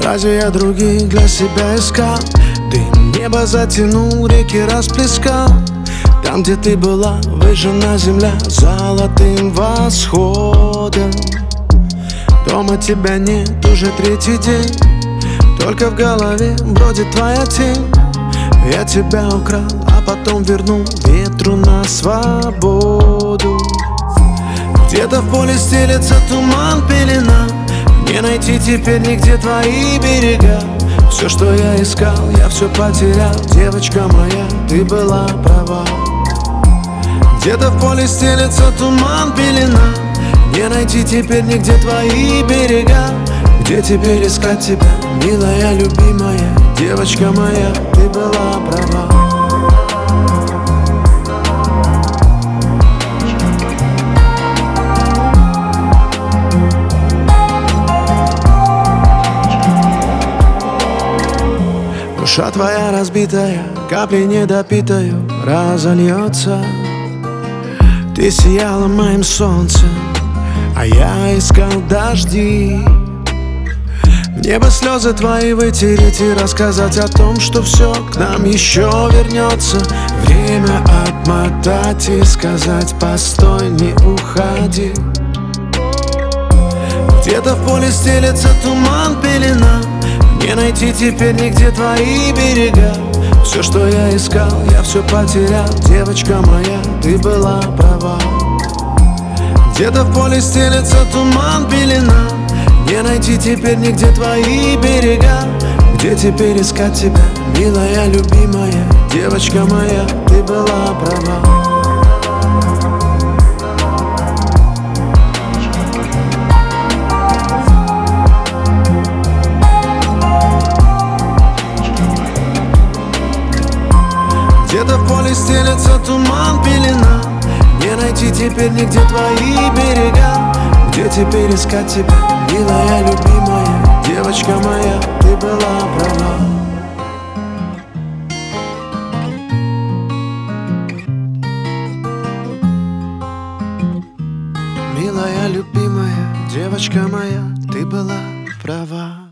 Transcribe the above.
Разве я других для себя искал? Дым небо затянул, реки расплескал. Там, где ты была, выжжена земля золотым восходом. Дома тебя нет уже третий день, только в голове бродит твоя тень. Я тебя украл, а потом вернул ветру на свободу. Где-то в поле стелется туман, пелена. Не найти теперь нигде твои берега. Все, что я искал, я все потерял. Девочка моя, ты была права. Где-то в поле стелется туман, пелена. Не найти теперь нигде твои берега. Где теперь искать тебя, милая, любимая? Девочка моя, ты была права. Душа твоя разбитая, капли недопитою разольется. Ты сияла моим солнцем, а я искал дожди. В небо слезы твои вытереть и рассказать о том, что все к нам еще вернется. Время отмотать и сказать: постой, не уходи. Где-то в поле стелется туман, пелена. Не найти теперь нигде твои берега. Все, что я искал, я все потерял. Девочка моя, ты была права. Где-то в поле стелется туман, пелена. Не найти теперь нигде твои берега. Где теперь искать тебя, милая, любимая? Девочка моя, ты была права. Где-то в поле стелется туман, пелена. Не найти теперь нигде твои берега. Где теперь искать тебя, милая, любимая? Девочка моя, ты была права. Милая, любимая, девочка моя, ты была права.